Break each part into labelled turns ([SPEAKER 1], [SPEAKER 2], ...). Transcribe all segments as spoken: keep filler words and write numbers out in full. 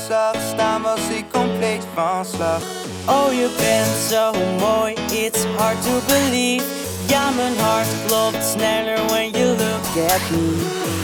[SPEAKER 1] zag staan was ik compleet van slag.
[SPEAKER 2] Oh, je bent zo mooi, it's hard to believe. Ja, mijn hart klopt sneller when you look at me.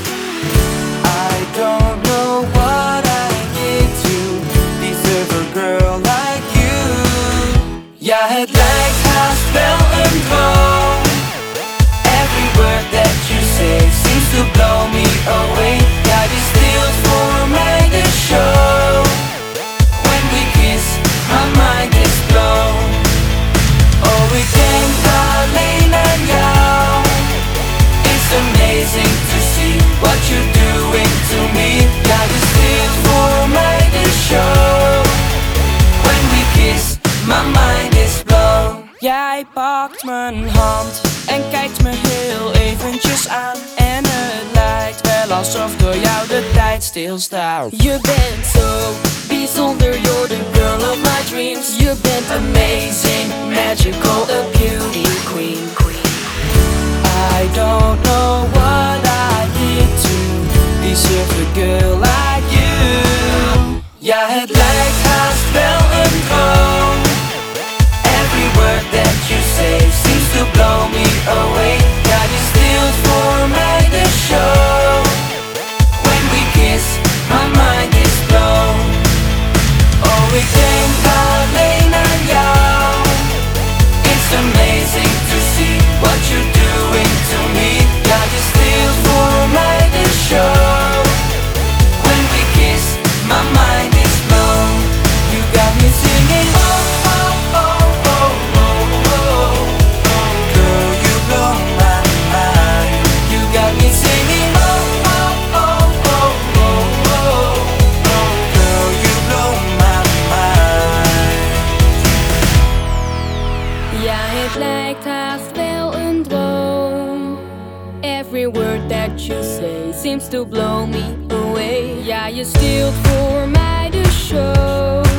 [SPEAKER 1] I don't know what I did to deserve a girl like you. Ja, het lijkt haast wel een droom. Every word that you say seems to blow me away. Ja, je steelt voor mij de show. When we kiss, my mind is blown. Oh, ik denk alleen aan jou. It's amazing to see what you're doing to me. Ja, je steelt voor mij de show. When we kiss, my mind is blown.
[SPEAKER 2] Jij pakt mijn hand en kijkt me heel eventjes aan. En het lijkt wel alsof door jou de tijd stilstaat. Je bent zo bijzonder, you're the girl of my dreams. Je bent amazing, magical, a beauty queen. I don't know what I did to deserve a girl like you.
[SPEAKER 1] Ja, het lijkt haast wel een droom. Every word that you say seems to blow me away. Ja, je steelt voor mij de show. When we kiss, my mind is blown. Oh, ik denk alleen aan jou. It's amazing to see what you're doing to me. Ja, je steelt voor mij de show. When we kiss, my mind is blown. You got me singing oh, oh, oh, oh, oh, oh. Girl, you blow my mind. You got me singing oh, oh, oh, oh, oh, oh. Girl, you blow my mind.
[SPEAKER 2] Ja, het lijkt haast wel een droom. Every word that you say seems to blow me away. Ja, je steelt voor mij de show.